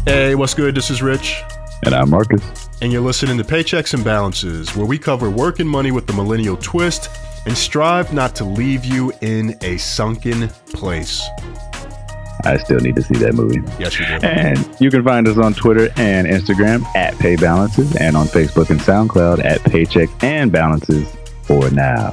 Hey, what's good? This is Rich. And I'm Marcus. And you're listening to Paychecks and Balances, where we cover work and money with the millennial twist and strive not to leave you in a sunken place. I still need to see that movie. Yes, you do. And you can find us on Twitter and Instagram at PayBalances and on Facebook and SoundCloud at Paychecks and Balances for now.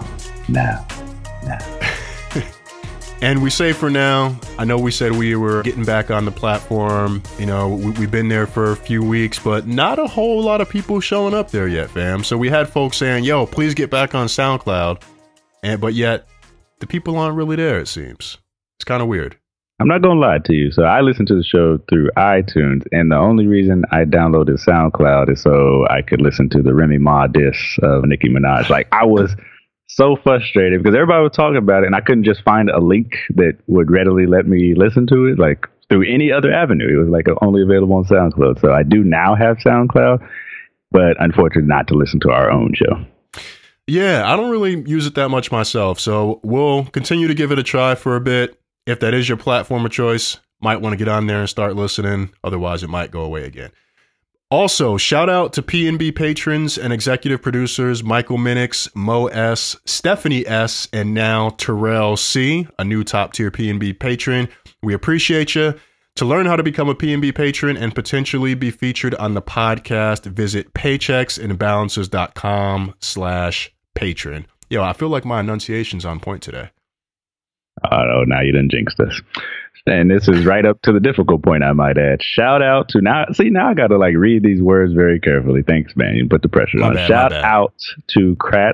And we say for now, I know we said we were getting back on the platform. You know, we've been there for a few weeks, but not a whole lot of people showing up there yet, fam. So we had folks saying, yo, please get back on SoundCloud. But yet, the people aren't really there, it seems. It's kind of weird. I'm not going to lie to you. So I listen to the show through iTunes, and the only reason I downloaded SoundCloud is so I could listen to the Remy Ma diss of Nicki Minaj. Like, I was so frustrated because everybody was talking about it, and I couldn't just find a link that would readily let me listen to it, like, through any other avenue. It was, like, only available on SoundCloud. So I do now have SoundCloud, but unfortunately not to listen to our own show. Yeah, I don't really use it that much myself, so we'll continue to give it a try for a bit. If that is your platform of choice, might want to get on there and start listening. Otherwise, it might go away again. Also, shout out to P&B patrons and executive producers Michael Minix, Mo S, Stephanie S, and now Terrell C, a new top-tier P&B patron. We appreciate you. To learn how to become a P&B patron and potentially be featured on the podcast, visit paychecksandbalances.com/patron. Yo, I feel like my enunciation's on point today. Oh, now you done jinxed us. And this is right up to the difficult point, I might add. Shout out to now I got to read these words very carefully. Thanks, man. You put the pressure on. Shout out to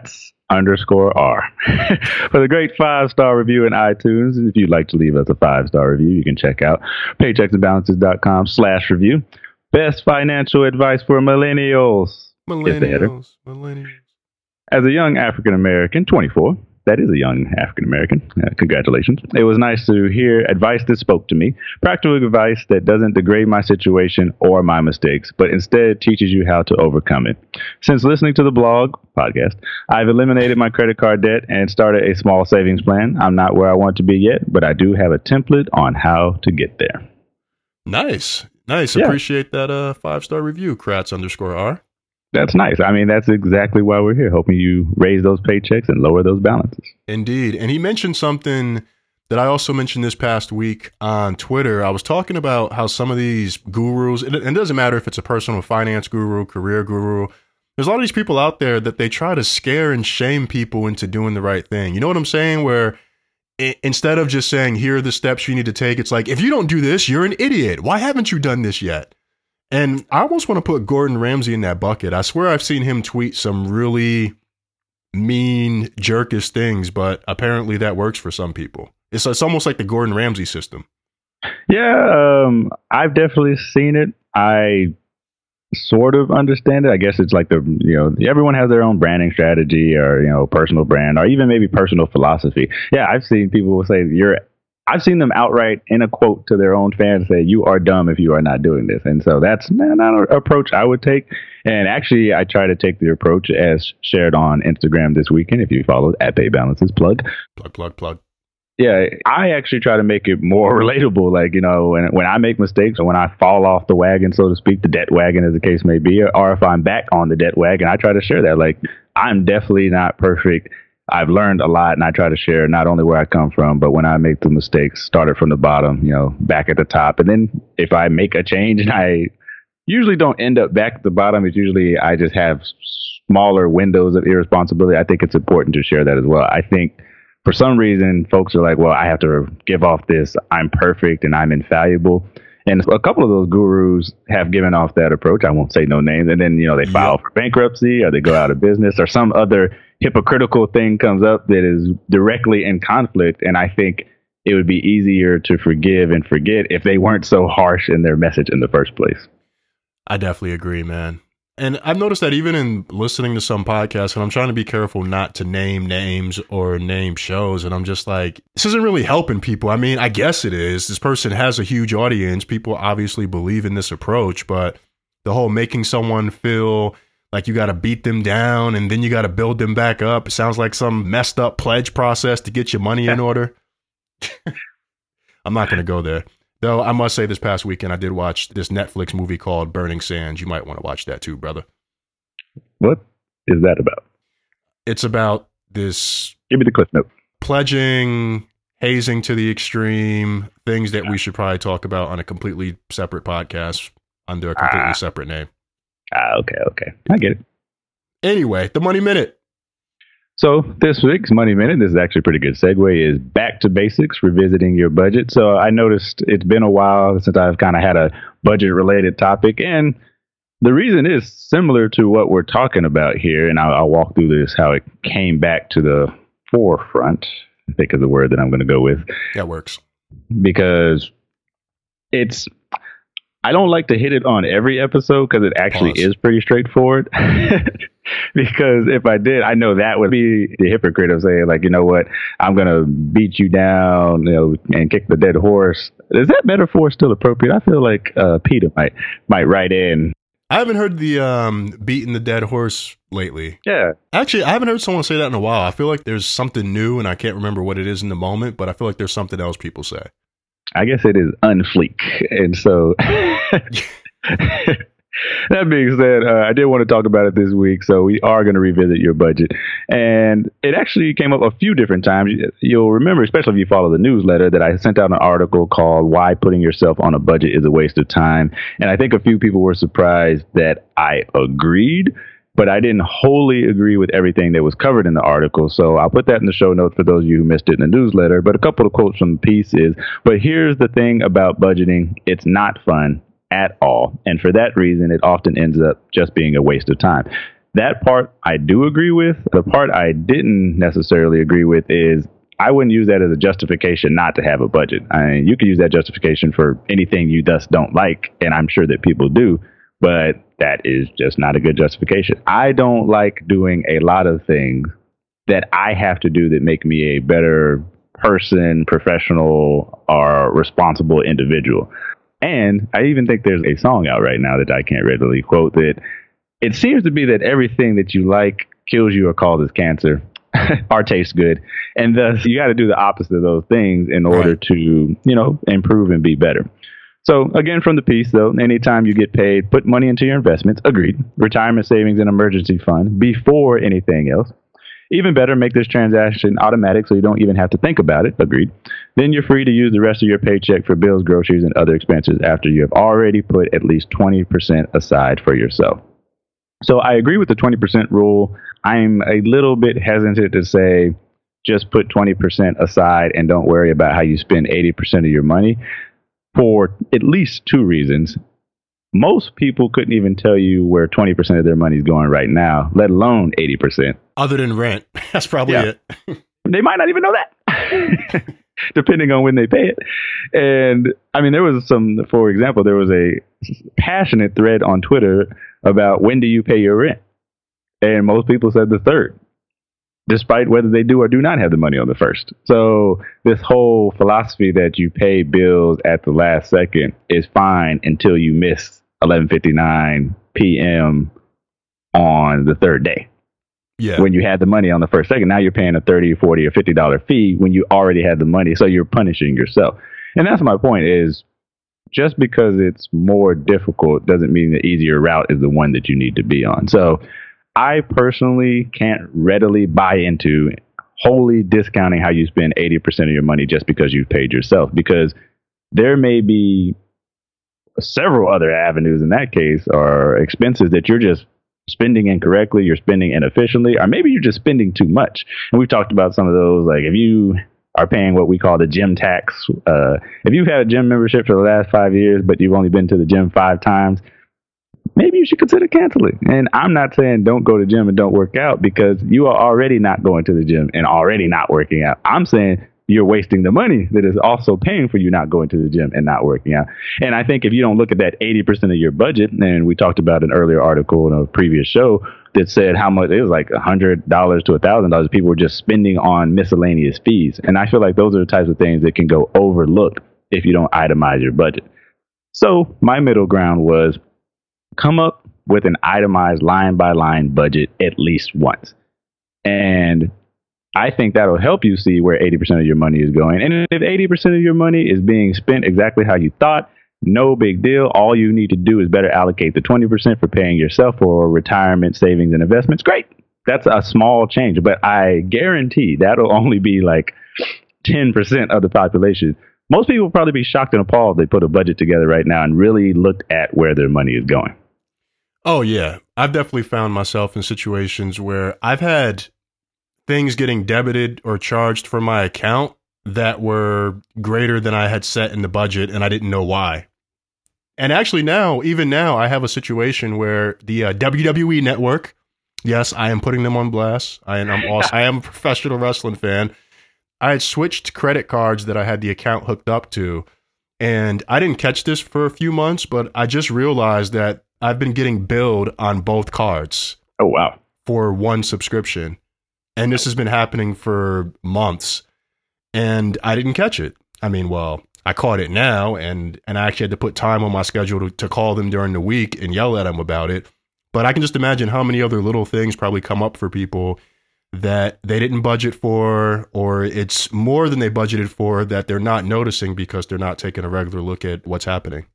Kratz_R for the great 5-star review in iTunes. And if you'd like to leave us a 5-star review, you can check out paychecksandbalances.com/review. Best financial advice for millennials. Millennials. As a young African-American, 24, that is a young African-American. Congratulations. It was nice to hear advice that spoke to me. Practical advice that doesn't degrade my situation or my mistakes, but instead teaches you how to overcome it. Since listening to the podcast, I've eliminated my credit card debt and started a small savings plan. I'm not where I want to be yet, but I do have a template on how to get there. Nice. Yeah. Appreciate that 5-star review, Kratz_R. That's nice. I mean, that's exactly why we're here, hoping you raise those paychecks and lower those balances. Indeed. And he mentioned something that I also mentioned this past week on Twitter. I was talking about how some of these gurus, and it doesn't matter if it's a personal finance guru, career guru, there's a lot of these people out there that they try to scare and shame people into doing the right thing. You know what I'm saying? Where instead of just saying, here are the steps you need to take, it's like, if you don't do this, you're an idiot. Why haven't you done this yet? And I almost want to put Gordon Ramsay in that bucket. I swear I've seen him tweet some really mean, jerkish things, but apparently that works for some people. It's almost like the Gordon Ramsay system. Yeah, I've definitely seen it. I sort of understand it. I guess it's like everyone has their own branding strategy or, personal brand or even maybe personal philosophy. Yeah, I've seen people say I've seen them outright in a quote to their own fans say, you are dumb if you are not doing this. And so that's not an approach I would take. And actually, I try to take the approach as shared on Instagram this weekend. If you follow at PayBalances, plug. Yeah, I actually try to make it more relatable. Like, when I make mistakes or when I fall off the wagon, so to speak, the debt wagon as the case may be, or if I'm back on the debt wagon, I try to share that. Like, I'm definitely not perfect. I've learned a lot, and I try to share not only where I come from, but when I make the mistakes, started from the bottom, back at the top. And then if I make a change, and I usually don't end up back at the bottom, it's usually I just have smaller windows of irresponsibility. I think it's important to share that as well. I think for some reason, folks are like, well, I have to give off this, I'm perfect and I'm infallible. And a couple of those gurus have given off that approach. I won't say no names. And then, they file for bankruptcy or they go out of business or some other hypocritical thing comes up that is directly in conflict. And I think it would be easier to forgive and forget if they weren't so harsh in their message in the first place. I definitely agree, man. And I've noticed that even in listening to some podcasts, and I'm trying to be careful not to name names or name shows, and I'm just like, this isn't really helping people. I mean, I guess it is. This person has a huge audience. People obviously believe in this approach, but the whole making someone feel like you got to beat them down and then you got to build them back up. It sounds like some messed up pledge process to get your money in order. I'm not going to go there. Though I must say, this past weekend I did watch this Netflix movie called Burning Sands. You might want to watch that too, brother. What is that about? It's about this. Give me the cliff note. Pledging, hazing to the extreme, things that we should probably talk about on a completely separate podcast under a completely separate name. Okay. I get it. Anyway, the Money Minute. So this week's Money Minute, this is actually a pretty good segue, is back to basics, revisiting your budget. So I noticed it's been a while since I've kind of had a budget-related topic, and the reason is similar to what we're talking about here, and I'll walk through this, how it came back to the forefront, I think is the word that I'm going to go with. That works. Because I don't like to hit it on every episode because it actually is pretty straightforward. Because if I did, I know that would be the hypocrite of saying, like, you know what, I'm going to beat you down, and kick the dead horse. Is that metaphor still appropriate? I feel like Peter might write in. I haven't heard the beating the dead horse lately. Yeah. Actually, I haven't heard someone say that in a while. I feel like there's something new, and I can't remember what it is in the moment, but I feel like there's something else people say. I guess it is unfleek. And so that being said, I did want to talk about it this week. So we are going to revisit your budget. And it actually came up a few different times. You'll remember, especially if you follow the newsletter, that I sent out an article called Why Putting Yourself on a Budget is a Waste of Time. And I think a few people were surprised that I agreed, but I didn't wholly agree with everything that was covered in the article. So I'll put that in the show notes for those of you who missed it in the newsletter. But a couple of quotes from the piece is, but here's the thing about budgeting. It's not fun at all. And for that reason, it often ends up just being a waste of time. That part I do agree with. The part I didn't necessarily agree with is I wouldn't use that as a justification not to have a budget. I mean, you could use that justification for anything you thus don't like, and I'm sure that people do, but that is just not a good justification. I don't like doing a lot of things that I have to do that make me a better person, professional, or responsible individual. And I even think there's a song out right now that I can't readily quote that it seems to be that everything that you like kills you or causes cancer or tastes good. And thus you got to do the opposite of those things in order to, improve and be better. So again, from the piece, though, anytime you get paid, put money into your investments. Agreed. Retirement savings and emergency fund before anything else. Even better, make this transaction automatic so you don't even have to think about it. Agreed. Then you're free to use the rest of your paycheck for bills, groceries, and other expenses after you have already put at least 20% aside for yourself. So I agree with the 20% rule. I'm a little bit hesitant to say just put 20% aside and don't worry about how you spend 80% of your money for at least two reasons. Most people couldn't even tell you where 20% of their money is going right now, let alone 80%. Other than rent. That's probably it. They might not even know that, depending on when they pay it. And I mean, there was for example, there was a passionate thread on Twitter about when do you pay your rent? And most people said the 3rd, despite whether they do or do not have the money on the 1st. So this whole philosophy that you pay bills at the last second is fine until you miss 11:59 p.m. on the 3rd day. Yeah. When you had the money on the 1st second, now you're paying a $30, $40, or $50 fee when you already had the money. So you're punishing yourself. And that's my point is just because it's more difficult doesn't mean the easier route is the one that you need to be on. So I personally can't readily buy into wholly discounting how you spend 80% of your money just because you've paid yourself, because there may be several other avenues in that case or expenses that you're just spending incorrectly, you're spending inefficiently, or maybe you're just spending too much. And we've talked about some of those, like if you are paying what we call the gym tax, if you've had a gym membership for the last 5 years, but you've only been to the gym 5 times, maybe you should consider canceling. And I'm not saying don't go to the gym and don't work out, because you are already not going to the gym and already not working out. I'm saying you're wasting the money that is also paying for you not going to the gym and not working out. And I think if you don't look at that 80% of your budget, and we talked about an earlier article in a previous show that said how much, it was like $100 to $1,000 people were just spending on miscellaneous fees. And I feel like those are the types of things that can go overlooked if you don't itemize your budget. So my middle ground was come up with an itemized line by line budget at least once. And I think that'll help you see where 80% of your money is going. And if 80% of your money is being spent exactly how you thought, no big deal. All you need to do is better allocate the 20% for paying yourself for retirement, savings, and investments. Great. That's a small change, but I guarantee that'll only be like 10% of the population. Most people will probably be shocked and appalled if they put a budget together right now and really looked at where their money is going. Oh, yeah. I've definitely found myself in situations where I've had things getting debited or charged from my account that were greater than I had set in the budget, and I didn't know why. And actually even now, I have a situation where the WWE Network, yes, I am putting them on blast. I am a professional wrestling fan. I had switched credit cards that I had the account hooked up to, and I didn't catch this for a few months, but I just realized that I've been getting billed on both cards. Oh, wow. For one subscription. And this has been happening for months, and I didn't catch it. I mean, well, I caught it now, and I actually had to put time on my schedule to call them during the week and yell at them about it. But I can just imagine how many other little things probably come up for people that they didn't budget for, or it's more than they budgeted for that they're not noticing because they're not taking a regular look at what's happening.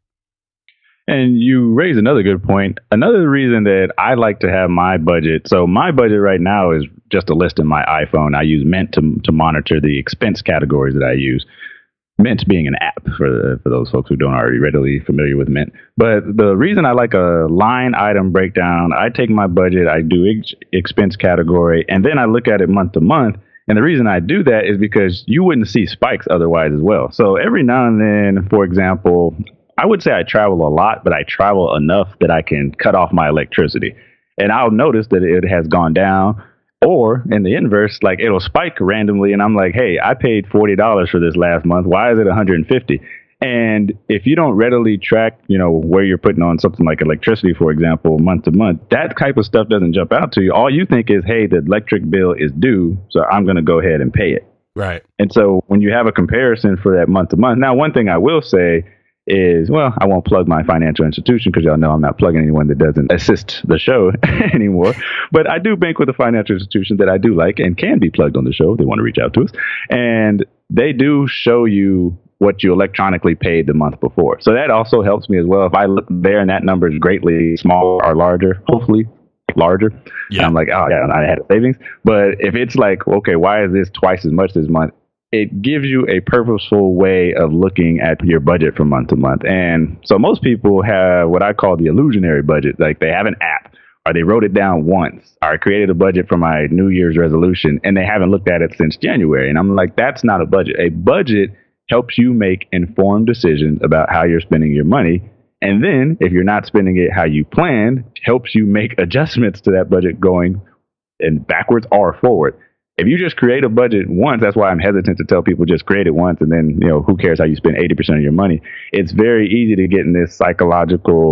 And you raise another good point. Another reason that I like to have my budget. So my budget right now is just a list in my iPhone. I use Mint to monitor the expense categories that I use. Mint being an app for those folks who don't already readily familiar with Mint. But the reason I like a line item breakdown, I take my budget, I do each expense category, and then I look at it month to month. And the reason I do that is because you wouldn't see spikes otherwise as well. So every now and then, for example, I would say I travel a lot, but I travel enough that I can cut off my electricity. And I'll notice that it has gone down. Or in the inverse, like it'll spike randomly, and I'm like, hey, I paid $40 for this last month. Why is it $150? And if you don't readily track, where you're putting on something like electricity, for example, month to month, that type of stuff doesn't jump out to you. All you think is, hey, the electric bill is due, so I'm going to go ahead and pay it. Right. And so when you have a comparison for that month to month, now one thing I will say is, well, I won't plug my financial institution because y'all know I'm not plugging anyone that doesn't assist the show anymore. But I do bank with a financial institution that I do like and can be plugged on the show if they want to reach out to us. And they do show you what you electronically paid the month before. So that also helps me as well. If I look there and that number is greatly smaller or larger, hopefully larger, and I'm like, oh, yeah, I had a savings. But if it's like, okay, why is this twice as much this month? It gives you a purposeful way of looking at your budget from month to month. And so most people have what I call the illusionary budget. Like they have an app or they wrote it down once or I created a budget for my New Year's resolution and they haven't looked at it since January. And I'm like, that's not a budget. A budget helps you make informed decisions about how you're spending your money. And then if you're not spending it how you planned, helps you make adjustments to that budget going and backwards or forward. If you just create a budget once, that's why I'm hesitant to tell people just create it once and then, who cares how you spend 80% of your money. It's very easy to get in this psychological,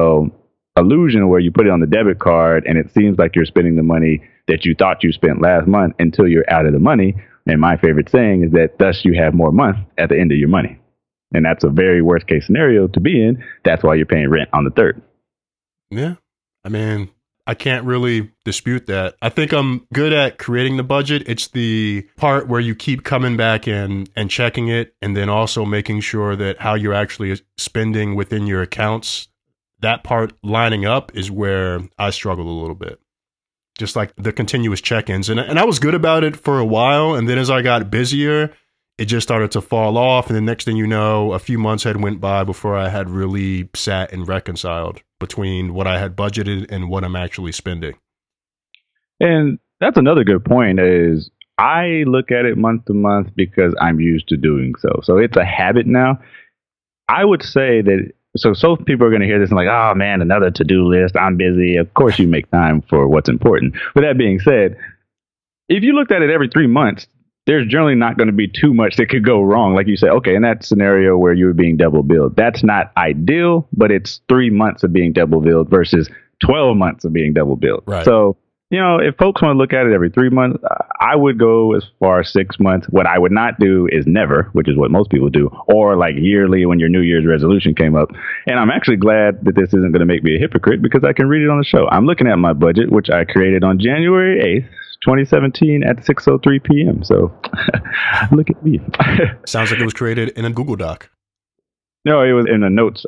illusion where you put it on the debit card and it seems like you're spending the money that you thought you spent last month until you're out of the money. And my favorite saying is that thus you have more month at the end of your money. And that's a very worst case scenario to be in. That's why you're paying rent on the 3rd. Yeah. I mean, I can't really dispute that. I think I'm good at creating the budget. It's the part where you keep coming back and checking it, and then also making sure that how you're actually spending within your accounts, that part lining up is where I struggle a little bit. Just like the continuous check-ins. And I was good about it for a while, and then as I got busier, it just started to fall off. And the next thing you know, a few months had went by before I had really sat and reconciled between what I had budgeted and what I'm actually spending. And that's another good point is I look at it month to month because I'm used to doing so. So it's a habit now. I would say that, so people are going to hear this and like, oh man, another to-do list. I'm busy. Of course you make time for what's important. With that being said, if you looked at it every 3 months, there's generally not going to be too much that could go wrong. Like you say, okay, in that scenario where you were being double billed, that's not ideal, but it's 3 months of being double billed versus 12 months of being double billed. Right. So, if folks want to look at it every 3 months, I would go as far as 6 months. What I would not do is never, which is what most people do, or like yearly when your New Year's resolution came up. And I'm actually glad that this isn't going to make me a hypocrite because I can read it on the show. I'm looking at my budget, which I created on January 8th, 2017 at 6:03 p.m. So look at me. Sounds like it was created in a Google Doc. No, it was in a notes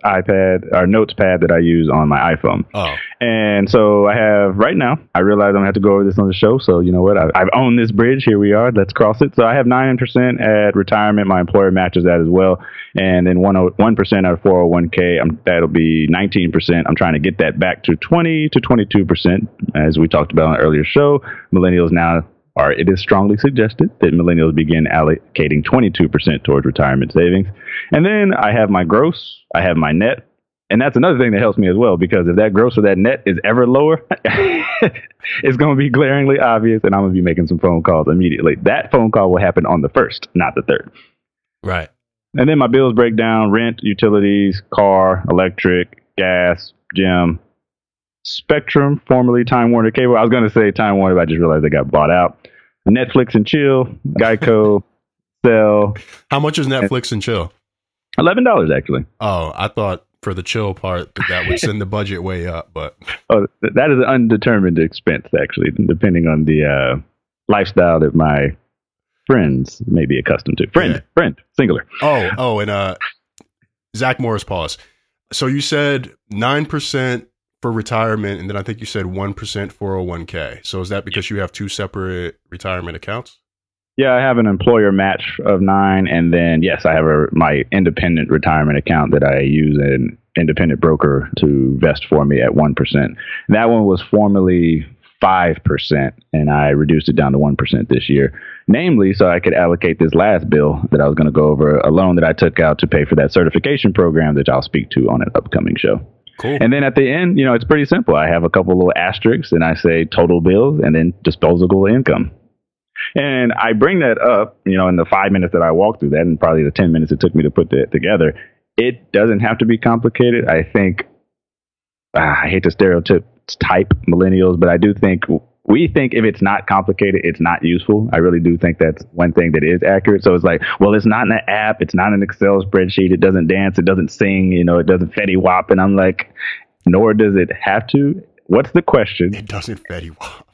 pad that I use on my iPhone. Oh. And so I have right now, I realize I'm going to have to go over this on the show. So you know what? I've owned this bridge. Here we are. Let's cross it. So I have 9% at retirement. My employer matches that as well. And then 1% at 401k. That'll be 19%. I'm trying to get that back to 20 to 22%. As we talked about on an earlier show, millennials now it is strongly suggested that millennials begin allocating 22% towards retirement savings. And then I have my gross, I have my net. And that's another thing that helps me as well, because if that gross or that net is ever lower, it's going to be glaringly obvious, and I'm going to be making some phone calls immediately. That phone call will happen on the 1st, not the 3rd. Right. And then my bills break down: rent, utilities, car, electric, gas, gym, Spectrum, formerly Time Warner Cable. I was going to say Time Warner, but I just realized they got bought out. Netflix and Chill, Geico, Cell. How much is Netflix and Chill? $11, actually. Oh, I thought for the chill part that would send the budget way up, but that is an undetermined expense, actually, depending on the lifestyle that my friends may be accustomed to. Friend, singular. Oh, and Zach Morris, pause. So you said 9% for retirement, and then I think you said 1% 401k. So is that because you have two separate retirement accounts? Yeah, I have an employer match of 9, and then yes, I have my independent retirement account that I use an independent broker to vest for me at 1%. That one was formerly 5%, and I reduced it down to 1% this year. Namely, so I could allocate this last bill that I was going to go over, a loan that I took out to pay for that certification program that I'll speak to on an upcoming show. Cool. And then at the end, it's pretty simple. I have a couple little asterisks, and I say total bills and then disposable income. And I bring that up, in the 5 minutes that I walked through that, and probably the 10 minutes it took me to put that together. It doesn't have to be complicated. I think, I hate to stereotype millennials, but I do think we think if it's not complicated, it's not useful. I really do think that's one thing that is accurate. So it's like, well, it's not an app. It's not an Excel spreadsheet. It doesn't dance. It doesn't sing. It doesn't Fetty Wap. And I'm like, nor does it have to. What's the question? It doesn't Fetty Wap.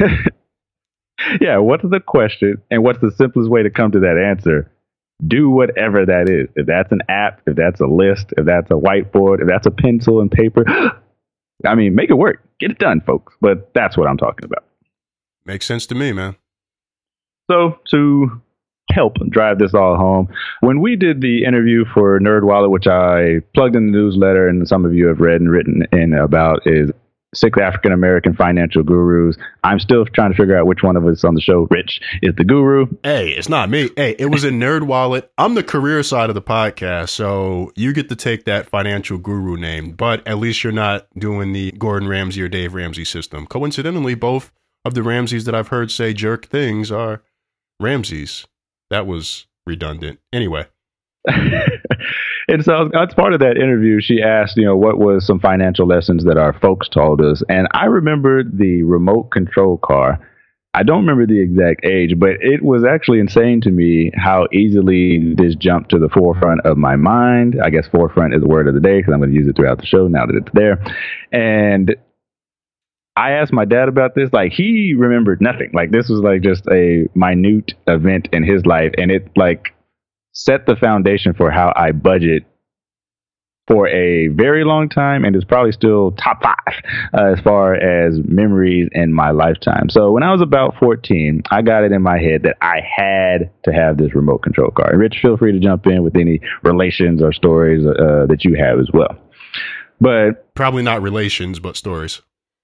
Yeah, what's the question? And what's the simplest way to come to that answer? Do whatever that is. If that's an app, if that's a list, if that's a whiteboard, if that's a pencil and paper, I mean, make it work. Get it done, folks. But that's what I'm talking about. Makes sense to me, man. So to help drive this all home, when we did the interview for NerdWallet, which I plugged in the newsletter and some of you have read and written in about, is 6 African American financial gurus. I'm still trying to figure out which one of us on the show, Rich, is the guru. Hey, it's not me. Hey, it was in NerdWallet. I'm the career side of the podcast, so you get to take that financial guru name, but at least you're not doing the Gordon Ramsay or Dave Ramsey system. Coincidentally, both of the Ramseys that I've heard say jerk things are Ramseys. That was redundant. Anyway. And so as part of that interview, she asked, what was some financial lessons that our folks told us. And I remember the remote control car. I don't remember the exact age, but it was actually insane to me how easily this jumped to the forefront of my mind. I guess forefront is the word of the day because I'm going to use it throughout the show now that it's there. And I asked my dad about this. Like, he remembered nothing. Like, this was like just a minute event in his life. And it set the foundation for how I budget for a very long time, and is probably still top 5 as far as memories in my lifetime. So when I was about 14, I got it in my head that I had to have this remote control car. And Rich, feel free to jump in with any relations or stories that you have as well. But probably not relations, but stories.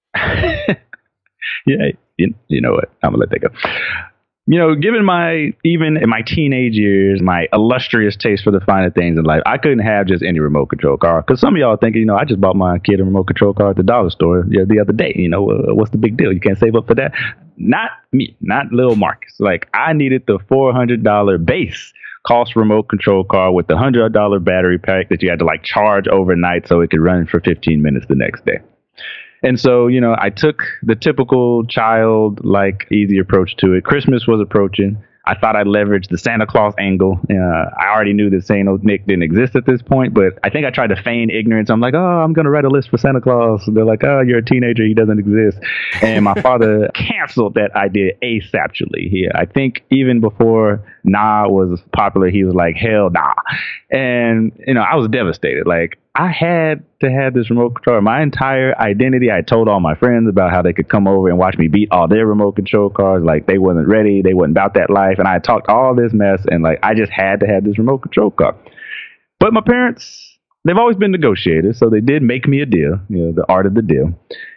Yeah, you know what? I'm gonna let that go. Given even in my teenage years, my illustrious taste for the finer things in life, I couldn't have just any remote control car. Because some of y'all are thinking, I just bought my kid a remote control car at the dollar store the other day. What's the big deal? You can't save up for that? Not me, not little Marcus. Like, I needed the $400 base cost remote control car with the $100 battery pack that you had to charge overnight so it could run for 15 minutes the next day. And so, I took the typical child-like easy approach to it. Christmas was approaching. I thought I'd leverage the Santa Claus angle. I already knew that Saint Nick didn't exist at this point, but I think I tried to feign ignorance. I'm like, oh, I'm going to write a list for Santa Claus. They're like, oh, you're a teenager. He doesn't exist. And my father canceled that idea ASAPtually. I think even before Nah was popular, he was like, hell nah. And, I was devastated. Like, I had to have this remote control. My entire identity, I told all my friends about how they could come over and watch me beat all their remote control cars. Like, they wasn't ready. They wasn't about that life. And I talked all this mess. And, like, I just had to have this remote control car. But my parents, they've always been negotiators. So they did make me a deal, the art of the deal.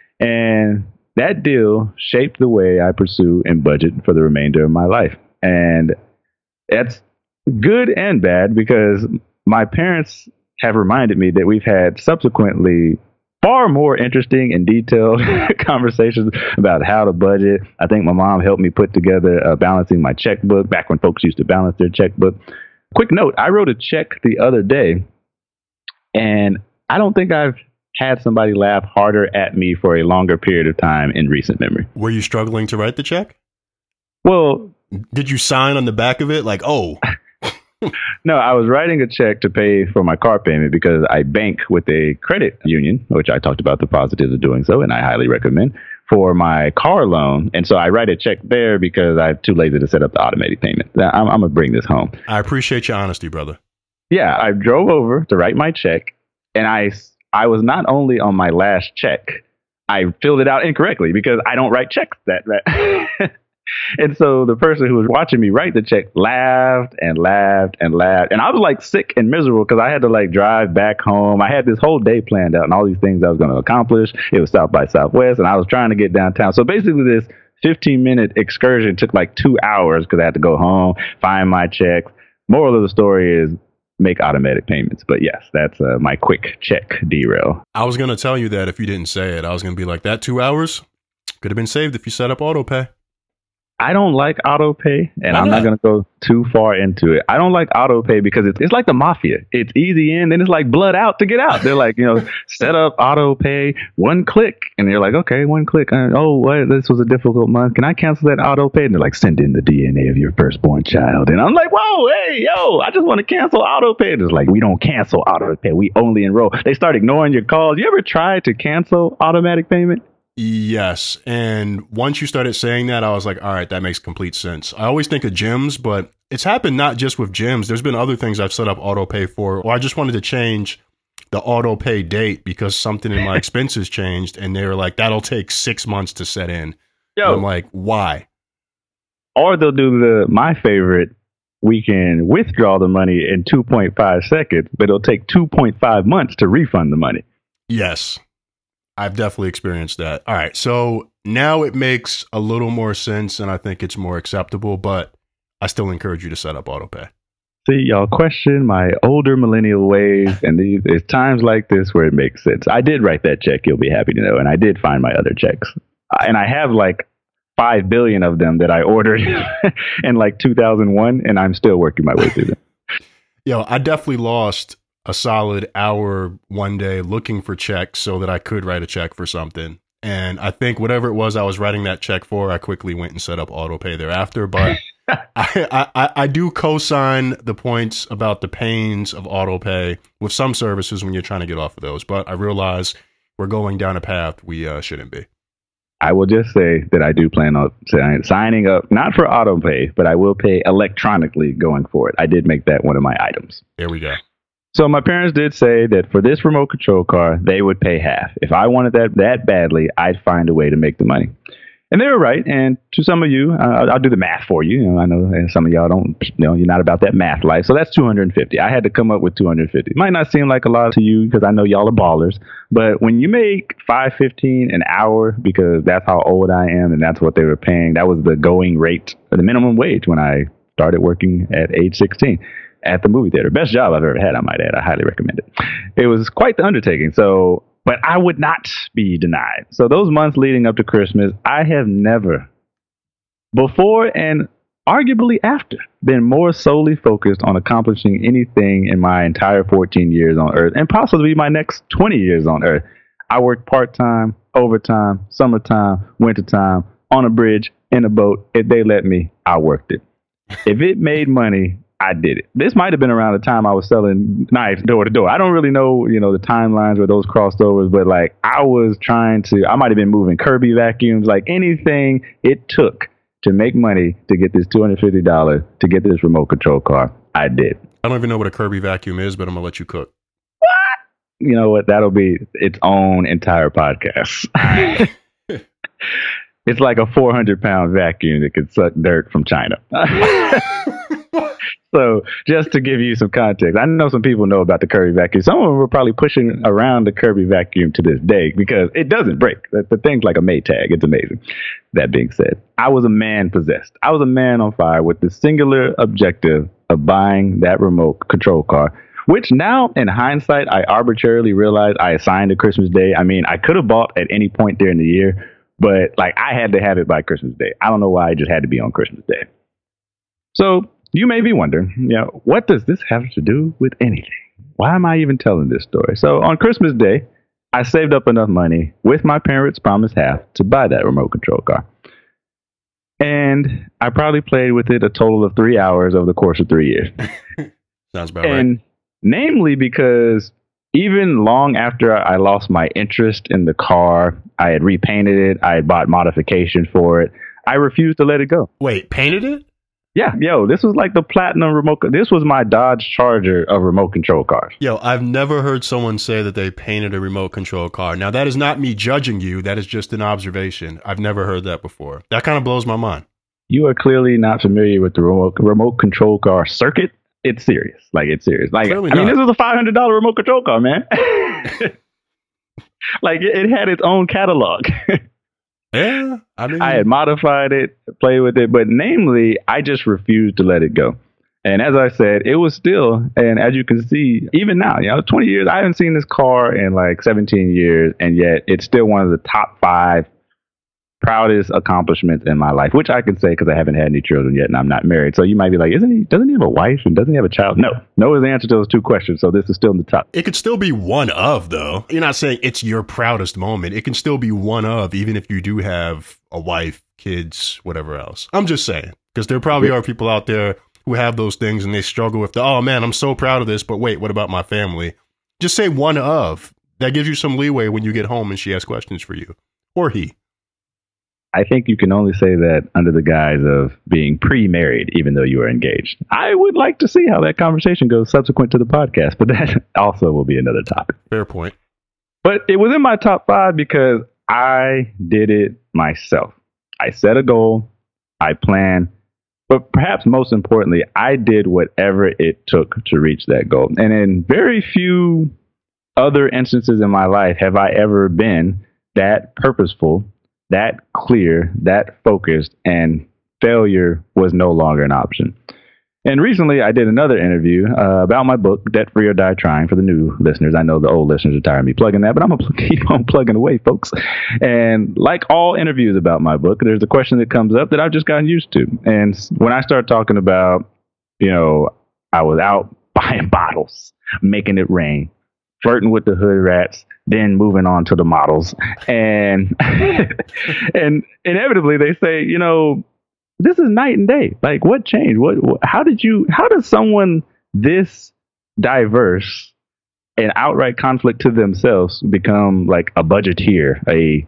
And that deal shaped the way I pursue and budget for the remainder of my life. And that's good and bad because my parents have reminded me that we've had subsequently far more interesting and detailed conversations about how to budget. I think my mom helped me put together balancing my checkbook back when folks used to balance their checkbook. Quick note, I wrote a check the other day, and I don't think I've had somebody laugh harder at me for a longer period of time in recent memory. Were you struggling to write the check? Well, did you sign on the back of it like, oh? No, I was writing a check to pay for my car payment because I bank with a credit union, which I talked about the positives of doing so, and I highly recommend, for my car loan. And so I write a check there because I'm too lazy to set up the automated payment. I'm going to bring this home. I appreciate your honesty, brother. Yeah, I drove over to write my check, and I was not only on my last check, I filled it out incorrectly because I don't write checks that. And so the person who was watching me write the check laughed and laughed and laughed. And I was like sick and miserable because I had to like drive back home. I had this whole day planned out and all these things I was going to accomplish. It was South by Southwest and I was trying to get downtown. So basically this 15-minute excursion took like 2 hours because I had to go home, find my checks. Moral of the story is make automatic payments. But yes, that's my quick check derail. I was going to tell you that if you didn't say it. I was going to be like, that 2 hours could have been saved if you set up auto pay. I don't like auto pay, and I'm not going to go too far into it. I don't like auto pay because it's like the mafia. It's easy in, then it's like blood out to get out. They're like, set up auto pay, one click. And you're like, okay, one click. What? This was a difficult month. Can I cancel that auto pay? And they're like, send in the DNA of your firstborn child. And I'm like, whoa, hey, yo, I just want to cancel auto pay. And it's like, we don't cancel auto pay. We only enroll. They start ignoring your calls. You ever tried to cancel automatic payment? Yes. And once you started saying that, I was like, all right, that makes complete sense. I always think of gyms, but it's happened not just with gyms. There's been other things I've set up auto pay for, or I just wanted to change the auto pay date because something in my expenses changed. And they were like, that'll take 6 months to set in. And I'm like, why? Or they'll do my favorite, we can withdraw the money in 2.5 seconds, but it'll take 2.5 months to refund the money. Yes. I've definitely experienced that. All right. So now it makes a little more sense and I think it's more acceptable, but I still encourage you to set up autopay. See, y'all question my older millennial ways, and it's times like this where it makes sense. I did write that check, you'll be happy to know, and I did find my other checks. And I have like 5 billion of them that I ordered in like 2001, and I'm still working my way through them. Yo, I definitely lost a solid hour one day looking for checks so that I could write a check for something. And I think whatever it was I was writing that check for, I quickly went and set up autopay thereafter. But I do co-sign the points about the pains of autopay with some services when you're trying to get off of those. But I realize we're going down a path we shouldn't be. I will just say that I do plan on signing up, not for autopay, but I will pay electronically going forward. I did make that one of my items. There we go. So my parents did say that for this remote control car, they would pay half. If I wanted that badly, I'd find a way to make the money. And they were right. And to some of you, I'll do the math for you. I know some of y'all don't, you're not about that math life. So that's 250. I had to come up with 250. It might not seem like a lot to you because I know y'all are ballers. But when you make $5.15 an hour, because that's how old I am and that's what they were paying, that was the going rate, the minimum wage when I started working at age 16. At the movie theater. Best job I've ever had, I might add. I highly recommend it. It was quite the undertaking. So, but I would not be denied. So those months leading up to Christmas, I have never, before and arguably after, been more solely focused on accomplishing anything in my entire 14 years on Earth and possibly my next 20 years on Earth. I worked part-time, overtime, summertime, wintertime, on a bridge, in a boat. If they let me, I worked it. If it made money, I did it. This might have been around the time I was selling knives door to door. I don't really know, the timelines where those crossed overs, but like I might have been moving Kirby vacuums, like anything it took to make money to get this $250 to get this remote control car. I did. I don't even know what a Kirby vacuum is, but I'm going to let you cook. You know what? That'll be its own entire podcast. It's like a 400-pound vacuum that could suck dirt from China. So just to give you some context, I know some people know about the Kirby vacuum. Some of them were probably pushing around the Kirby vacuum to this day because it doesn't break. The thing's like a Maytag. It's amazing. That being said, I was a man possessed. I was a man on fire with the singular objective of buying that remote control car, which now in hindsight, I arbitrarily realized I assigned to Christmas Day. I mean, I could have bought at any point during the year, but like I had to have it by Christmas Day. I don't know why it just had to be on Christmas Day. So you may be wondering, what does this have to do with anything? Why am I even telling this story? So on Christmas Day, I saved up enough money with my parents' promised half to buy that remote control car. And I probably played with it a total of 3 hours over the course of 3 years. Sounds about right. Namely because even long after I lost my interest in the car, I had repainted it, I had bought modifications for it, I refused to let it go. Wait, painted it? Yeah, this was like the platinum remote. This was my Dodge Charger of remote control cars. I've never heard someone say that they painted a remote control car. Now, that is not me judging you. That is just an observation. I've never heard that before. That kind of blows my mind. You are clearly not familiar with the remote control car circuit. It's serious. It's serious. This was a $500 remote control car, man. It had its own catalog. Yeah, I had modified it, played with it, but namely, I just refused to let it go. And as I said, it was still, and as you can see, even now, 20 years, I haven't seen this car in 17 years, and yet it's still one of the top 5 proudest accomplishments in my life, which I can say because I haven't had any children yet and I'm not married. So you might be like, doesn't he have a wife and doesn't he have a child? No is the answer to those 2 questions. So this is still in the top. It could still be one of, though. You're not saying it's your proudest moment. It can still be one of, even if you do have a wife, kids, whatever else. I'm just saying, because there probably are people out there who have those things and they struggle with oh man, I'm so proud of this, but wait, what about my family? Just say one of. That gives you some leeway when you get home and she has questions for you. Or he. I think you can only say that under the guise of being pre-married, even though you are engaged. I would like to see how that conversation goes subsequent to the podcast, but that also will be another topic. Fair point. But it was in my top 5 because I did it myself. I set a goal, I planned, but perhaps most importantly, I did whatever it took to reach that goal. And in very few other instances in my life have I ever been that purposeful, that clear, that focused, and failure was no longer an option. And recently I did another interview about my book, Debt Free or Die Trying, for the new listeners. I know the old listeners are tired of me plugging that, but I'm going to keep on plugging away, folks. And like all interviews about my book, there's a question that comes up that I've just gotten used to. And when I start talking about, I was out buying bottles, making it rain, flirting with the hood rats, then moving on to the models. And and inevitably they say, this is night and day. Like, what changed? How does someone this diverse and outright conflict to themselves become like a budgeteer, a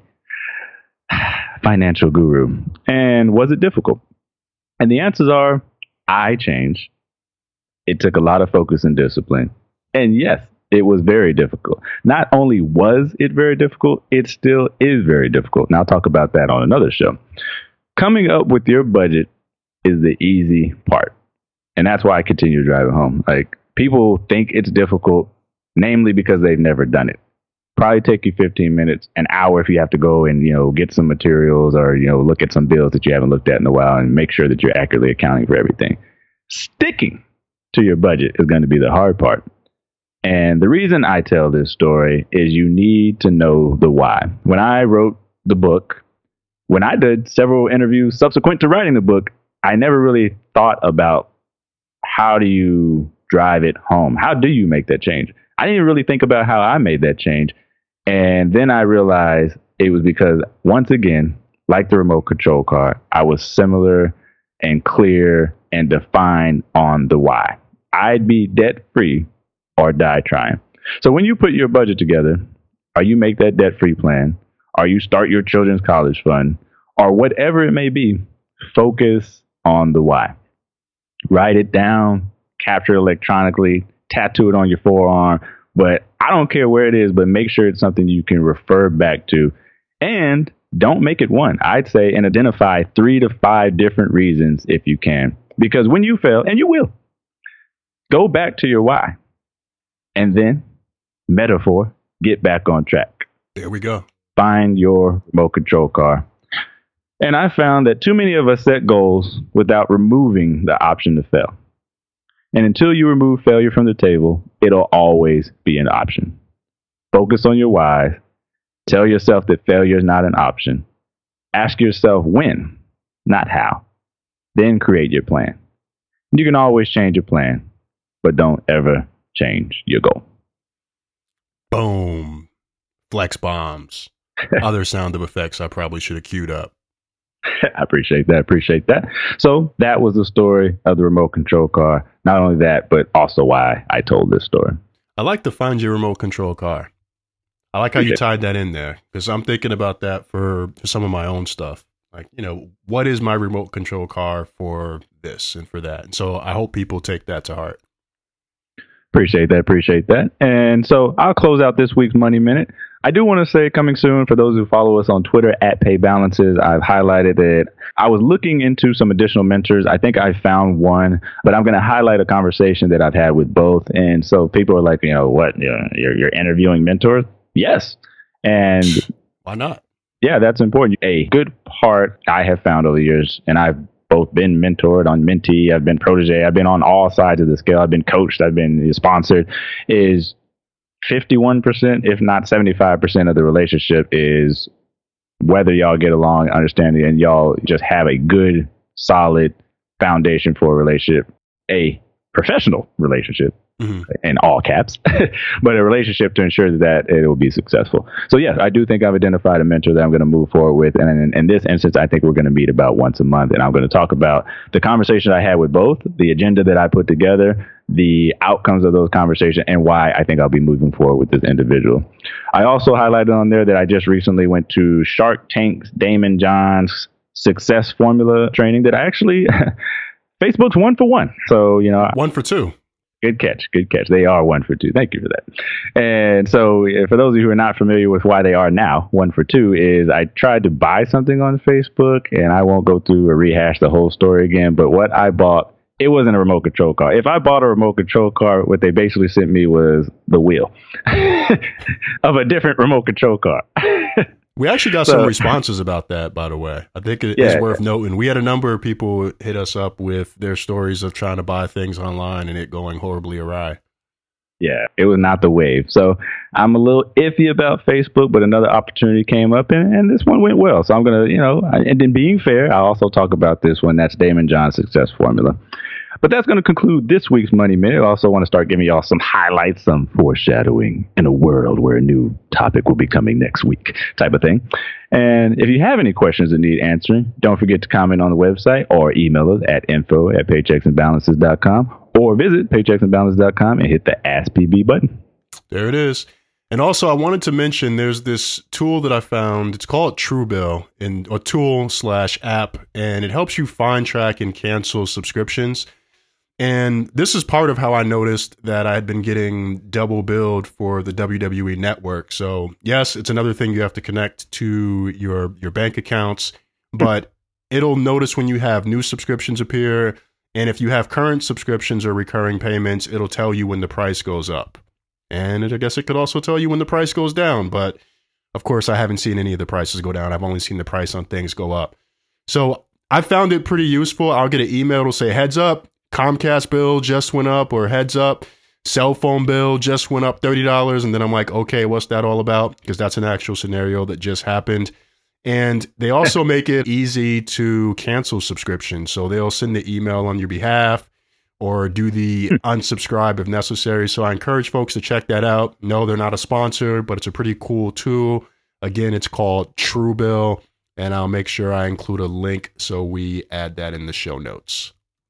financial guru? And was it difficult? And the answers are, I changed. It took a lot of focus and discipline. And yes, it was very difficult. Not only was it very difficult, it still is very difficult. And I'll talk about that on another show. Coming up with your budget is the easy part. And that's why I continue driving home. Like, people think it's difficult, namely because they've never done it. Probably take you 15 minutes, an hour if you have to go and, get some materials or, look at some bills that you haven't looked at in a while and make sure that you're accurately accounting for everything. Sticking to your budget is going to be the hard part. And the reason I tell this story is you need to know the why. When I wrote the book, when I did several interviews subsequent to writing the book, I never really thought about how do you drive it home? How do you make that change? I didn't really think about how I made that change. And then I realized it was because, once again, like the remote control car, I was similar and clear and define on the why. I'd be debt free or die trying. So when you put your budget together, or you make that debt free plan, or you start your children's college fund, or whatever it may be, focus on the why. Write it down, capture it electronically, tattoo it on your forearm. But I don't care where it is, but make sure it's something you can refer back to. And don't make it one. I'd say, and identify 3 to 5 different reasons if you can. Because when you fail, and you will, go back to your why. And then, metaphor, get back on track. There we go. Find your remote control car. And I found that too many of us set goals without removing the option to fail. And until you remove failure from the table, it'll always be an option. Focus on your whys. Tell yourself that failure is not an option. Ask yourself when, not how. Then create your plan. You can always change your plan, but don't ever change your goal. Boom. Flex bombs. Other sound of effects I probably should have queued up. I appreciate that. So that was the story of the remote control car. Not only that, but also why I told this story. I like to find your remote control car. I like how you tied that in there, because I'm thinking about that for some of my own stuff. Like, what is my remote control car for this and for that? And so I hope people take that to heart. Appreciate that. And so I'll close out this week's Money Minute. I do want to say, coming soon, for those who follow us on Twitter at PayBalances, I've highlighted that I was looking into some additional mentors. I think I found one, but I'm going to highlight a conversation that I've had with both. And so people are like, what? You're interviewing mentors? Yes. And why not? Yeah, that's important. A good part I have found over the years, and I've both been mentored on mentee, I've been protege, I've been on all sides of the scale, I've been coached, I've been sponsored, is 51%, if not 75% of the relationship is whether y'all get along, understanding, and y'all just have a good, solid foundation for a relationship, a professional relationship, in all caps, but a relationship to ensure that it will be successful. So yes, I do think I've identified a mentor that I'm going to move forward with. And in this instance, I think we're going to meet about once a month. And I'm going to talk about the conversation I had with both, the agenda that I put together, the outcomes of those conversations, and why I think I'll be moving forward with this individual. I also highlighted on there that I just recently went to Shark Tank's Daymond John's success formula training that I actually, Facebook's 1 for 1. So, 1 for 2. Good catch. They are 1 for 2. Thank you for that. And so for those of you who are not familiar with why they are now 1 for 2 is I tried to buy something on Facebook, and I won't go through or rehash the whole story again, but what I bought, it wasn't a remote control car. If I bought a remote control car, what they basically sent me was the wheel of a different remote control car. We actually got some responses about that, by the way. I think it's worth noting. We had a number of people hit us up with their stories of trying to buy things online and it going horribly awry. Yeah, it was not the wave. So I'm a little iffy about Facebook, but another opportunity came up and this one went well. So I'm going to, and then being fair, I'll also talk about this one. That's Daymond John's success formula. But that's going to conclude this week's Money Minute. I also want to start giving y'all some highlights, some foreshadowing in a world where a new topic will be coming next week type of thing. And if you have any questions that need answering, don't forget to comment on the website or email us at info@paychecksandbalances.com or visit paychecksandbalances.com and hit the Ask PB button. There it is. And also, I wanted to mention there's this tool that I found. It's called Truebill, a tool/app, and it helps you find, track, and cancel subscriptions. And this is part of how I noticed that I had been getting double billed for the WWE Network. So yes, it's another thing you have to connect to your bank accounts, but it'll notice when you have new subscriptions appear. And if you have current subscriptions or recurring payments, it'll tell you when the price goes up. And I guess it could also tell you when the price goes down. But of course, I haven't seen any of the prices go down. I've only seen the price on things go up. So I found it pretty useful. I'll get an email. It'll say, heads up, Comcast bill just went up, or heads up, cell phone bill just went up $30. And then I'm like, okay, what's that all about? Because that's an actual scenario that just happened. And they also make it easy to cancel subscriptions. So they'll send the email on your behalf or do the unsubscribe if necessary. So I encourage folks to check that out. No, they're not a sponsor, but it's a pretty cool tool. Again, it's called Truebill, and I'll make sure I include a link so we add that in the show notes.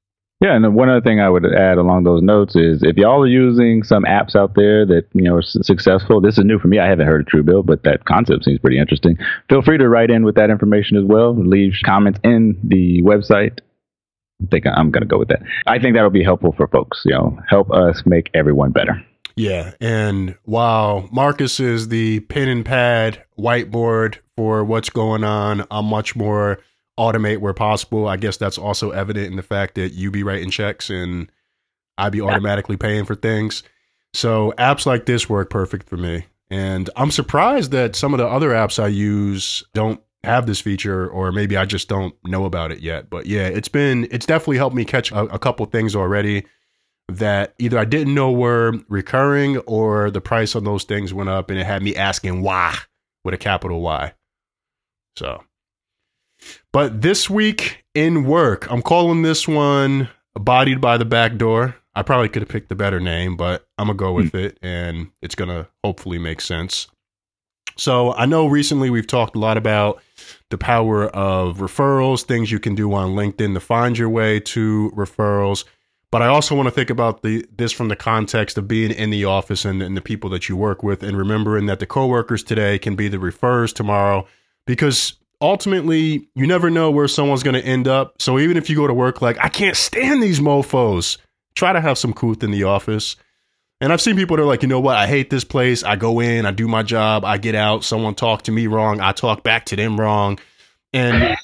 Yeah, and then one other thing I would add along those notes is if y'all are using some apps out there that are successful, this is new for me. I haven't heard of Truebill, but that concept seems pretty interesting. Feel free to write in with that information as well. Leave comments in the website. I think I'm going to go with that. I think that'll be helpful for folks. Help us make everyone better. Yeah, and while Marcus is the pen and pad whiteboard for what's going on, I'm much more automate where possible. I guess that's also evident in the fact that you be writing checks and I be automatically paying for things. So apps like this work perfect for me. And I'm surprised that some of the other apps I use don't have this feature, or maybe I just don't know about it yet. But yeah, it's definitely helped me catch a couple things already that either I didn't know were recurring or the price on those things went up and it had me asking why with a capital Y. So, but this week in work, I'm calling this one Bodied by the Back Door. I probably could have picked a better name, but I'm going to go with it and it's going to hopefully make sense. So I know recently we've talked a lot about the power of referrals, things you can do on LinkedIn to find your way to referrals. But I also want to think about this from the context of being in the office and the people that you work with, and remembering that the coworkers today can be the referrers tomorrow, because ultimately you never know where someone's going to end up. So even if you go to work like, I can't stand these mofos, try to have some couth in the office. And I've seen people that are like, you know what? I hate this place. I go in, I do my job, I get out. Someone talked to me wrong. I talk back to them wrong. And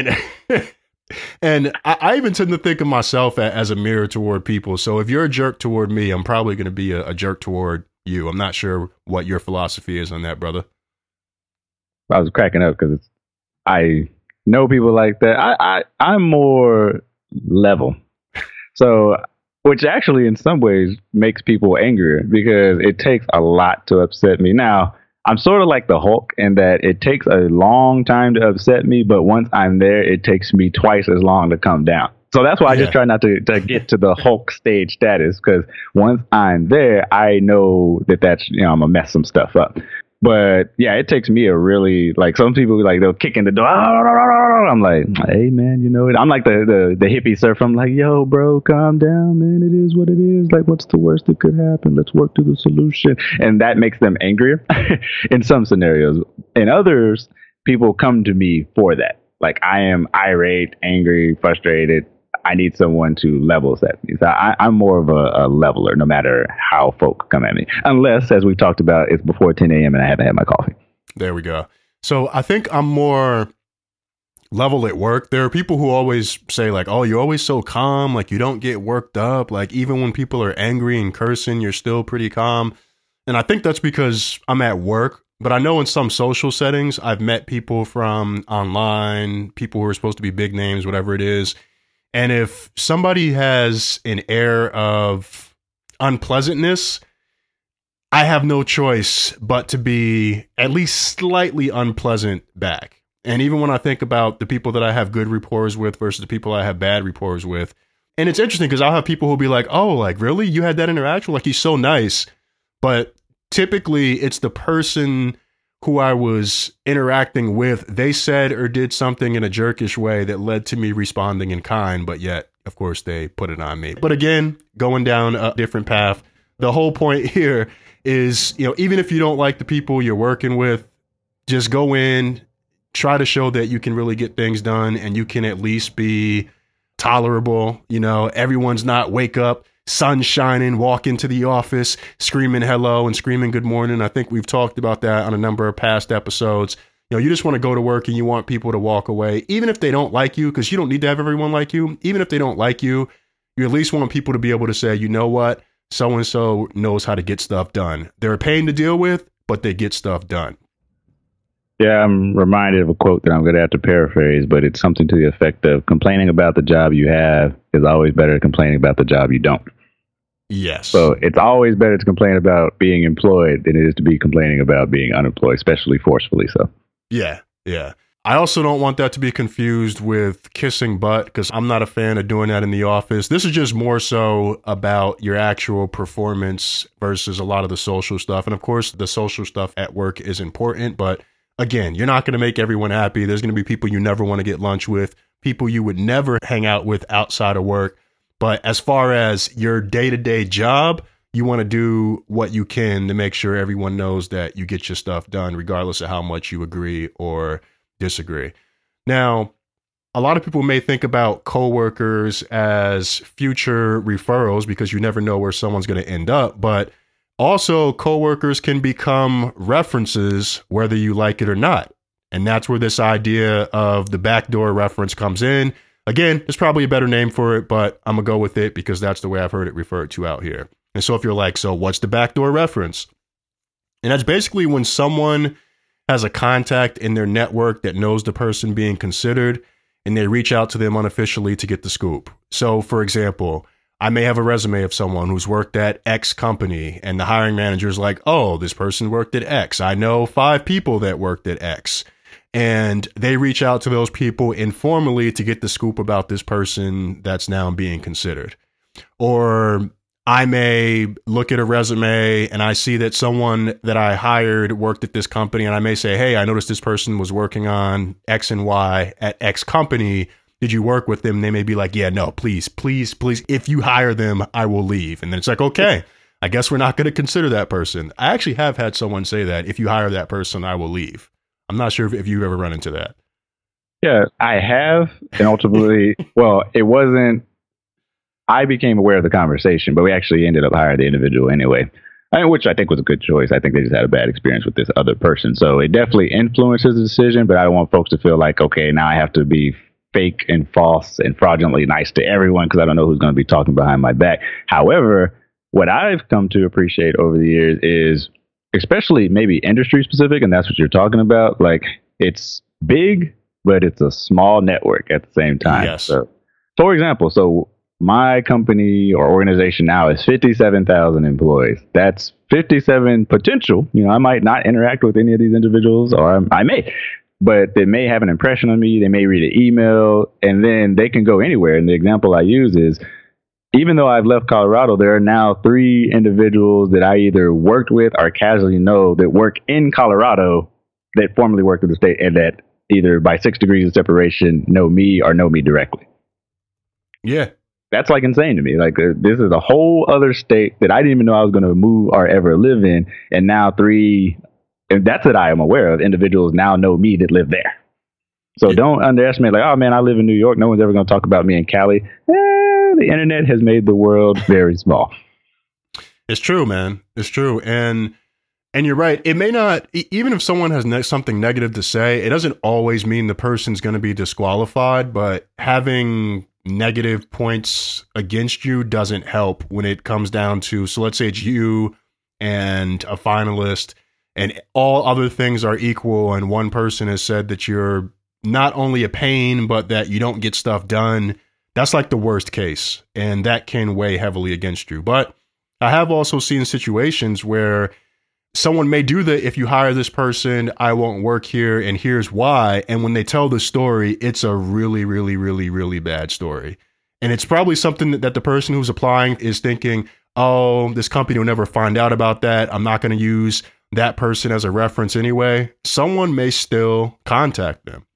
and I even tend to think of myself as a mirror toward people. So if you're a jerk toward me, I'm probably going to be a jerk toward you. I'm not sure what your philosophy is on that, brother. I was cracking up because I know people like that. I'm more level. So, which actually in some ways makes people angrier because it takes a lot to upset me. Now, I'm sort of like the Hulk in that it takes a long time to upset me, but once I'm there, it takes me twice as long to come down. So that's why I just try not to get to the Hulk stage status, because once I'm there, I know that's, I'm going to mess some stuff up. But yeah, it takes me a really, like, some people like they'll kick in the door. I'm like, hey man, I'm like the hippie surfer. I'm like, yo, bro, calm down, man. It is what it is. Like, what's the worst that could happen? Let's work through the solution. And that makes them angrier in some scenarios. In others, people come to me for that. Like, I am irate, angry, frustrated. I need someone to level set me. So I'm more of a leveler, no matter how folk come at me. Unless, as we talked about, it's before 10 a.m. and I haven't had my coffee. There we go. So I think I'm more level at work. There are people who always say like, oh, you're always so calm. Like, you don't get worked up. Like, even when people are angry and cursing, you're still pretty calm. And I think that's because I'm at work. But I know in some social settings, I've met people from online, people who are supposed to be big names, whatever it is. And if somebody has an air of unpleasantness, I have no choice but to be at least slightly unpleasant back. And even when I think about the people that I have good rapport with versus the people I have bad rapport with, and it's interesting because I'll have people who'll be like, oh, like, really? You had that interaction? Like, he's so nice. But typically it's the person who I was interacting with, they said or did something in a jerkish way that led to me responding in kind, but yet, of course, they put it on me. But again, going down a different path, the whole point here is, even if you don't like the people you're working with, just go in, try to show that you can really get things done and you can at least be tolerable. Everyone's not wake up, sun shining, walk into the office, screaming hello and screaming good morning. I think we've talked about that on a number of past episodes. You just want to go to work and you want people to walk away, even if they don't like you, because you don't need to have everyone like you. Even if they don't like you, you at least want people to be able to say, you know what, so-and-so knows how to get stuff done. They're a pain to deal with, but they get stuff done. Yeah, I'm reminded of a quote that I'm going to have to paraphrase, but it's something to the effect of complaining about the job you have is always better than complaining about the job you don't. Yes. So it's always better to complain about being employed than it is to be complaining about being unemployed, especially forcefully so. Yeah, yeah. I also don't want that to be confused with kissing butt, because I'm not a fan of doing that in the office. This is just more so about your actual performance versus a lot of the social stuff. And of course, the social stuff at work is important, but again, you're not going to make everyone happy. There's going to be people you never want to get lunch with, people you would never hang out with outside of work. But as far as your day-to-day job, you want to do what you can to make sure everyone knows that you get your stuff done, regardless of how much you agree or disagree. Now, a lot of people may think about coworkers as future referrals because you never know where someone's going to end up. But also, coworkers can become references whether you like it or not. And that's where this idea of the backdoor reference comes in. Again, there's probably a better name for it, but I'm going to go with it because that's the way I've heard it referred to out here. And so if you're like, so what's the backdoor reference? And that's basically when someone has a contact in their network that knows the person being considered, and they reach out to them unofficially to get the scoop. So, for example, I may have a resume of someone who's worked at X company, and the hiring manager is like, oh, this person worked at X. I know 5 people that worked at X. And they reach out to those people informally to get the scoop about this person that's now being considered. Or I may look at a resume and I see that someone that I hired worked at this company, and I may say, hey, I noticed this person was working on X and Y at X company. Did you work with them? And they may be like, yeah, no, please. If you hire them, I will leave. And then it's like, okay, I guess we're not going to consider that person. I actually have had someone say that. If you hire that person, I will leave. I'm not sure if you've ever run into that. Yeah, I have. And ultimately, well, it wasn't. I became aware of the conversation, but we actually ended up hiring the individual anyway, which I think was a good choice. I think they just had a bad experience with this other person. So it definitely influences the decision, but I don't want folks to feel like, okay, now I have to be fake and false and fraudulently nice to everyone because I don't know who's going to be talking behind my back. However, what I've come to appreciate over the years is, especially maybe industry specific, and that's what you're talking about, like it's big, but it's a small network at the same time. Yes. So, for example, my company or organization now is 57,000 employees. That's 57 potential. I might not interact with any of these individuals, or I may, but they may have an impression on me. They may read an email, and then they can go anywhere. And the example I use is, even though I've left Colorado, there are now 3 individuals that I either worked with or casually know that work in Colorado that formerly worked in the state and that either by 6 degrees of separation know me or know me directly. Yeah. That's like insane to me. Like this is a whole other state that I didn't even know I was going to move or ever live in. And now 3, and that's that I am aware of, individuals now know me that live there. So don't underestimate like, oh man, I live in New York. No one's ever going to talk about me in Cali. The internet has made the world very small. It's true, man. It's true. And you're right. It may not, even if someone has something negative to say, it doesn't always mean the person's going to be disqualified, but having negative points against you doesn't help when it comes down to, so let's say it's you and a finalist and all other things are equal, and one person has said that you're not only a pain, but that you don't get stuff done. That's like the worst case, and that can weigh heavily against you. But I have also seen situations where someone may do that. If you hire this person, I won't work here, and here's why. And when they tell the story, it's a really, really, really, really bad story. And it's probably something that the person who's applying is thinking, oh, this company will never find out about that. I'm not going to use that person as a reference anyway. Someone may still contact them.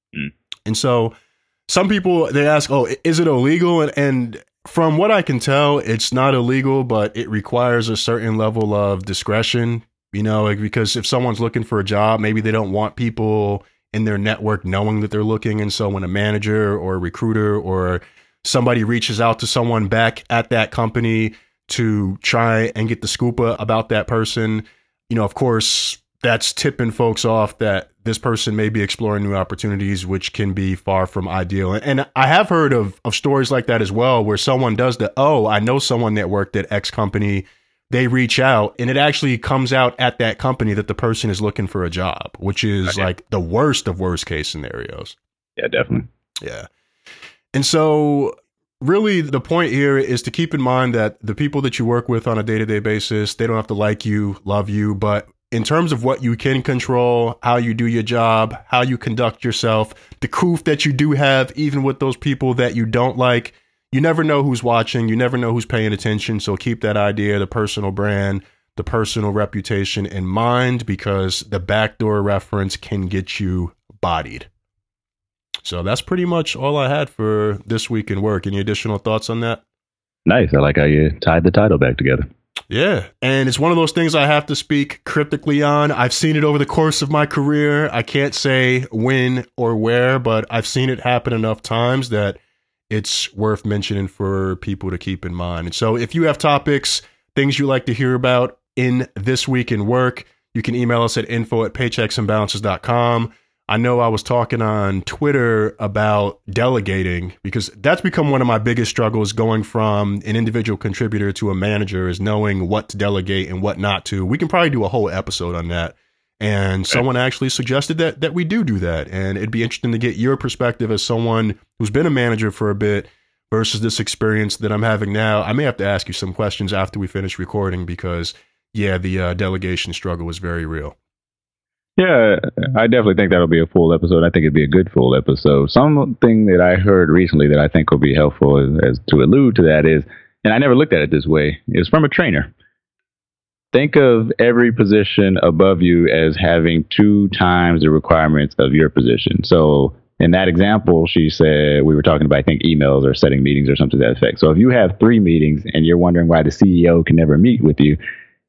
And so some people, they ask, oh, is it illegal? And from what I can tell, it's not illegal, but it requires a certain level of discretion, because if someone's looking for a job, maybe they don't want people in their network knowing that they're looking. And so when a manager or a recruiter or somebody reaches out to someone back at that company to try and get the scoop about that person, of course, that's tipping folks off that this person may be exploring new opportunities, which can be far from ideal. And I have heard of stories like that as well, where someone does I know someone that worked at X company. They reach out and it actually comes out at that company that the person is looking for a job, which is like the worst of worst case scenarios. Yeah, definitely. Yeah. And so really the point here is to keep in mind that the people that you work with on a day-to-day basis, they don't have to like you, love you, but in terms of what you can control, how you do your job, how you conduct yourself, the proof that you do have, even with those people that you don't like, you never know who's watching. You never know who's paying attention. So keep that idea, the personal brand, the personal reputation in mind, because the backdoor reference can get you bodied. So that's pretty much all I had for this week in work. Any additional thoughts on that? Nice. I like how you tied the title back together. Yeah. And it's one of those things I have to speak cryptically on. I've seen it over the course of my career. I can't say when or where, but I've seen it happen enough times that it's worth mentioning for people to keep in mind. And so if you have topics, things you like to hear about in This Week in Work, you can email us at info@paychecksandbalances.com. I know I was talking on Twitter about delegating because that's become one of my biggest struggles going from an individual contributor to a manager is knowing what to delegate and what not to. We can probably do a whole episode on that. And someone actually suggested that we do that. And it'd be interesting to get your perspective as someone who's been a manager for a bit versus this experience that I'm having now. I may have to ask you some questions after we finish recording because, yeah, the delegation struggle is very real. Yeah, I definitely think that'll be a full episode. I think it'd be a good full episode. Something that I heard recently that I think will be helpful as to allude to that is, and I never looked at it this way, is from a trainer. Think of every position above you as having 2 times the requirements of your position. So in that example, she said, we were talking about, I think, emails or setting meetings or something to that effect. So if you have 3 meetings and you're wondering why the CEO can never meet with you,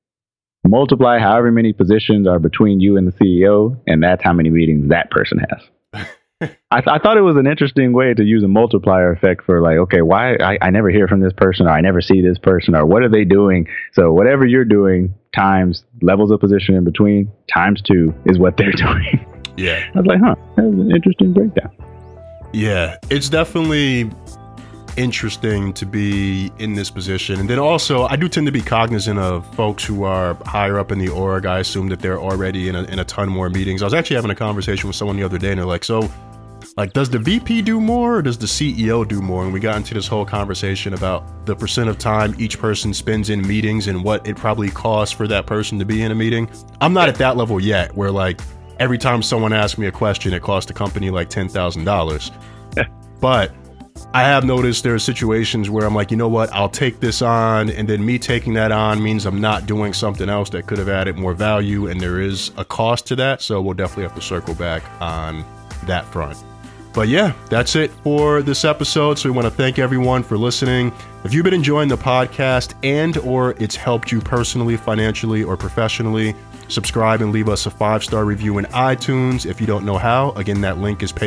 multiply however many positions are between you and the CEO, and that's how many meetings that person has. I thought it was an interesting way to use a multiplier effect for like, okay, why I never hear from this person, or I never see this person, or what are they doing? So whatever you're doing times levels of position in between times 2 is what they're doing. Yeah. I was like, that was an interesting breakdown. Yeah, it's definitely interesting to be in this position. And then also, I do tend to be cognizant of folks who are higher up in the org. I assume that they're already in a ton more meetings. I was actually having a conversation with someone the other day, and they're like, so, like, does the VP do more or does the CEO do more? And we got into this whole conversation about the percent of time each person spends in meetings and what it probably costs for that person to be in a meeting. I'm not at that level yet, where, like, every time someone asks me a question, it costs the company like $10,000. But I have noticed there are situations where I'm like, you know what, I'll take this on, and then me taking that on means I'm not doing something else that could have added more value, and there is a cost to that, so we'll definitely have to circle back on that front. But yeah, that's it for this episode, so we want to thank everyone for listening. If you've been enjoying the podcast and or it's helped you personally, financially, or professionally, subscribe and leave us a 5-star review in iTunes. If you don't know how, again, that link is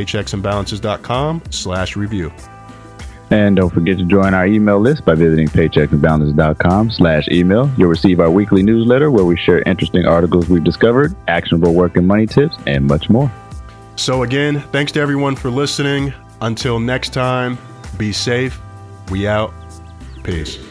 paychecksandbalances.com/review. And don't forget to join our email list by visiting paychecksandbalances.com/email. You'll receive our weekly newsletter where we share interesting articles we've discovered, actionable work and money tips, and much more. So again, thanks to everyone for listening. Until next time, be safe. We out. Peace.